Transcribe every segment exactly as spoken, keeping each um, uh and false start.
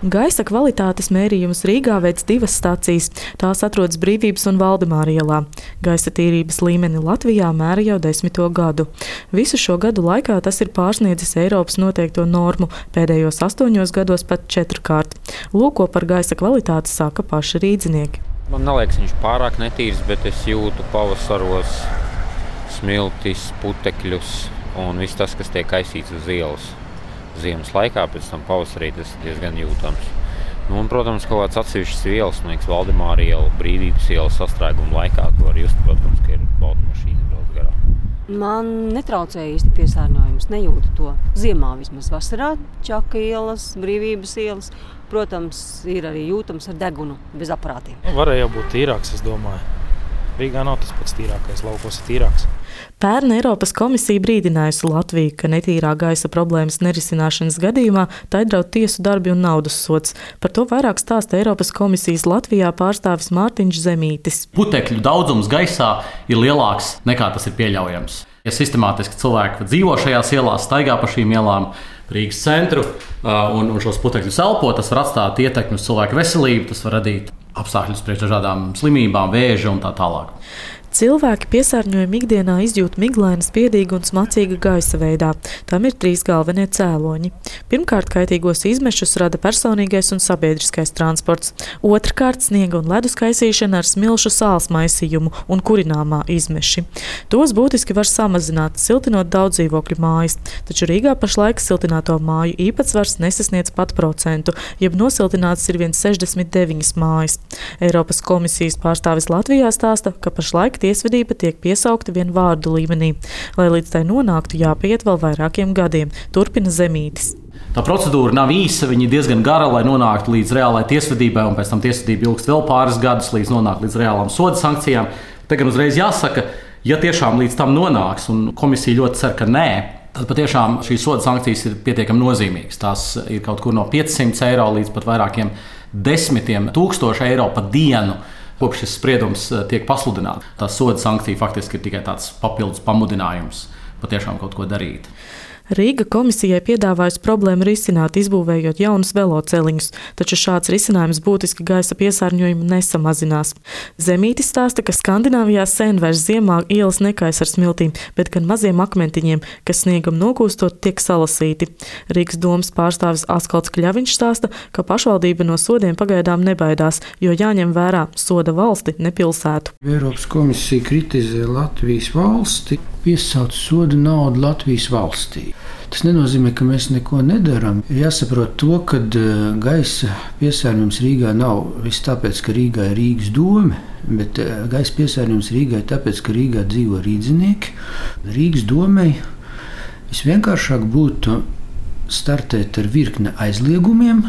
Gaisa kvalitātes mērījumus Rīgā veic divas stacijas. Tās atrodas Brīvības un Valdemāra ielā. Gaisa tīrības līmeni Latvijā mēra jau desmito gadu. Visu šo gadu laikā tas ir pārsniedzis Eiropas noteikto normu, pēdējos astoņos gados pat četrkārt. Lūk, ko par gaisa kvalitāti saka paši rīdzinieki. Man neliekas viņš pārāk netīrs, bet es jūtu pavasaros smiltis, putekļus un viss tas, kas tiek kaisīts uz ielas. Ziemas laikā, pēc tam pavasarī tas diezgan jūtams. Nu, un, protams, kaut kāds atsevišķs ielas, man liekas, Valdemāra iela, Brīvības ielas sastrēguma laikā, to var just, protams, ka ir automašīna brauc garām. Man netraucēja īsti piesārņojums, nejūtu to. Ziemā vismaz vasarā, Čaka ielas, Brīvības ielas, protams, ir arī jūtams ar degunu bez aparātiem. Varēja būt tīrāks, es domāju. Rīgā nav tas pats tīrākais, laukos ir tīrāks. Pērn Eiropas komisija brīdinājusi Latviju, ka netīrā gaisa problēmas nerisināšanas gadījumā tai draud tiesu darbi un naudas sods. Par to vairāk stāsta Eiropas komisijas Latvijā pārstāvis Mārtiņš Zemītis. Putekļu daudzums gaisā ir lielāks nekā tas ir pieļaujams. Ja sistemātiski cilvēki dzīvo šajās ielās, staigā pa šīm ielām, Rīgas centru un, un šos putekļus elpo, tas var atstāt ietekmi uz cilvēku veselību, tas var radīt apstākļus priekš dažādām slimībām, vēža un tā tālāk. Cilvēki piesārņojumu ikdienā izjūt miglaina, spiedīga un smacīga gaisa veidā. Tam ir trīs galvenie cēloņi. Pirmkārt, kaitīgos izmešus rada personīgais un sabiedriskais transports. Otrkārt, sniega un ledus kaisīšana ar smilšu sāls maisījumu un kurināmā izmeši. Tos būtiski var samazināt, siltinot daudz dzīvokļu mājas. Taču Rīgā pašlaik siltināto māju īpatsvars nesasniedz pat procentu, jeb nosiltināts ir vien sešdesmit deviņas mājas. Eiropas komisijas pārstāvis Latvijā stāsta, ka pašlaik tiesvedība tiek piesaukta vien vārdu līmenī. Lai līdz tai nonāktu, jāpiet vēl vairākiem gadiem, turpina Zemītis. Tā procedūra nav īsa, viņa ir diezgan gara, lai nonāktu līdz reālai tiesvedībai, un pēc tam tiesvedība ilgst vēl pāris gadus, līdz nonāk līdz reālām soda sankcijām. Te gan uzreiz jāsaka, ja tiešām līdz tam nonāks, un komisija ļoti cer, ka nē, tad patiešām šīs soda sankcijas ir pietiekami nozīmīgas. Tās ir kaut kur no piecsimt eiro līdz pat vairākiem desmitiem tūkstošu eiro pa dienu. Kopš šis spriedums tiek pasludināts. Tā soda sankcija faktiski ir tikai tāds papildus pamudinājums patiešām kaut ko darīt. Rīga komisijai piedāvājusi problēmu risināt, izbūvējot jaunus veloceliņus, taču šāds risinājums būtiski gaisa piesārņojumu nesamazinās. Zemītis stāsta, ka Skandināvijā sen vairs ziemā ielas nekais ar smiltīm, bet gan maziem akmentiņiem, kas sniegam nokūstot, tiek salasīti. Rīgas domas pārstāvis Askalds Kļaviņš stāsta, ka pašvaldība no sodiem pagaidām nebaidās, jo jāņem vērā soda valsti, ne pilsētu. Eiropas komisija kritizē Latvijas valsti, piesauc soda naudu Latvijas valstī. Tas nenozīmē, ka mēs neko nedaram. Ir jāsaprot to, ka gaisa piesārņojums Rīgā nav viss tāpēc, ka Rīgā ir Rīgas doma, bet gaisa piesārņojums Rīgā ir tāpēc, ka Rīgā dzīvo rīdzinieki. Rīgas domai visvienkāršāk būtu startēt ar virkni aizliegumiem.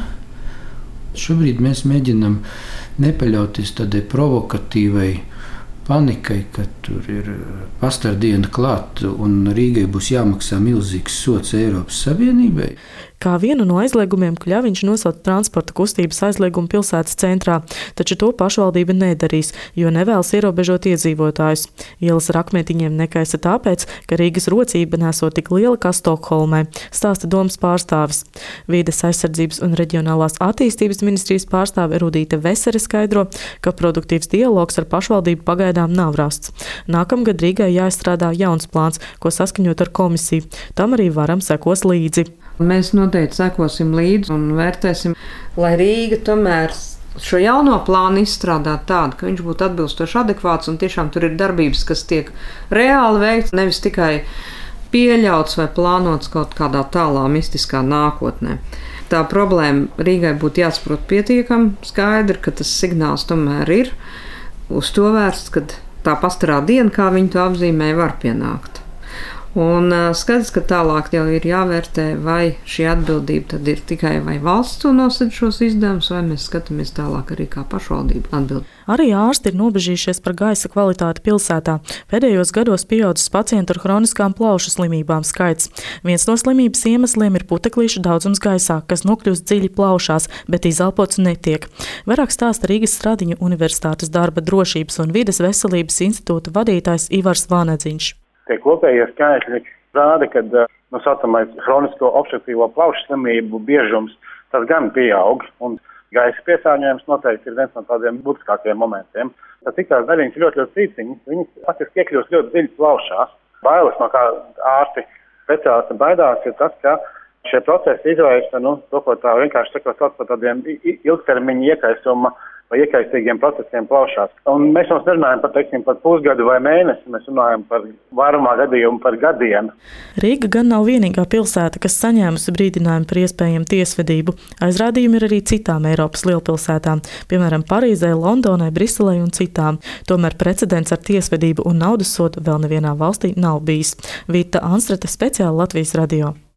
Šobrīd mēs mēģinam nepaļauties tādai provokatīvai panikai, ka tur ir pastardiena klāt un Rīgai būs jāmaksā milzīgs sods Eiropas Savienībai. Kā vienu no aizliegumiem Kļaviņš nosauca transporta kustības aizliegumu pilsētas centrā, taču to pašvaldība nedarīs, jo nevēlas ierobežot iedzīvotājus. Ielas ar akmentiņiem nekaisa tāpēc, ka Rīgas rocība nesot tik liela kā Stokholmai, stāsta domas pārstāvis. Vides aizsardzības un reģionālās attīstības ministrijas pārstāve Rudīte Vesere skaidro, ka produktīvs dialogs ar pašvaldību pagaidām nav rasts. Nākamgad Rīgai jāizstrādā jauns plāns, ko saskaņot ar komisiju. Tam arī varam sekos līdzi. Mēs noteikti sekosim līdzi un vērtēsim, lai Rīga tomēr šo jauno plānu izstrādā tādu, ka viņš būtu atbilstoši adekvāts un tiešām tur ir darbības, kas tiek reāli veikts, nevis tikai pieļauts vai plānots kaut kādā tālā mistiskā nākotnē. Tā problēma Rīgai būtu jāsaprot pietiekami skaidri, ka tas signāls tomēr ir uz to vērsts, ka tā pastarā diena, kā viņi to apzīmē, var pienākt. Un skaidrs, ka tālāk jau ir jāvērtē, vai šī atbildība tad ir tikai vai valsts to nosed šos izdevumus, vai mēs skatāmies tālāk arī kā pašvaldība atbild. Arī ārsti ir nobežījušies par gaisa kvalitāti pilsētā. Pēdējos gados pieaudzis pacientu ar hroniskām plaušu slimībām skaits. Viens no slimības iemesliem ir puteklīšu daudzums gaisā, kas nokļūst dziļi plaušās, bet izelpots netiek. Vairāk stāsta Rīgas Stradiņu Universitātes darba drošības un vides veselības institūta vadītājs Ivars Vānedziņš. Tie kopējie skaitļi rāda, ka no saucamais hronisko obstruktīvo plaušu slimību biežums tas gan pieaug. Un gaisa piesārņojums noteikti ir viens no tādiem būtiskākajiem momentiem. Tas ciklās daļiņas ir ļoti, ļoti cīciņas. Viņas faktiski iekļūst ļoti dziļi plaušās. Bailes, no kā ārsti speciālisti baidās, ir tas, ka šie procesi izraisa, nu, to, ko tā vienkārši sakot, sauc par tādiem ilgtermiņa iekaisuma vai iekaisīgiem procesiem plaušās. Un mēs mums nerunājam par, teiksim, par pusgadu vai mēnesi, mēs runājam par vairumā gadījumu par gadiem. Rīga gan nav vienīgā pilsēta, kas saņēmusi brīdinājumu par iespējamu tiesvedību. Aizrādījumi ir arī citām Eiropas lielpilsētām, piemēram, Parīzē, Londonai, Briselei un citām. Tomēr precedents ar tiesvedību un naudas sodu vēl nevienā valstī nav bijis. Vita Anstrate, speciāli Latvijas radio.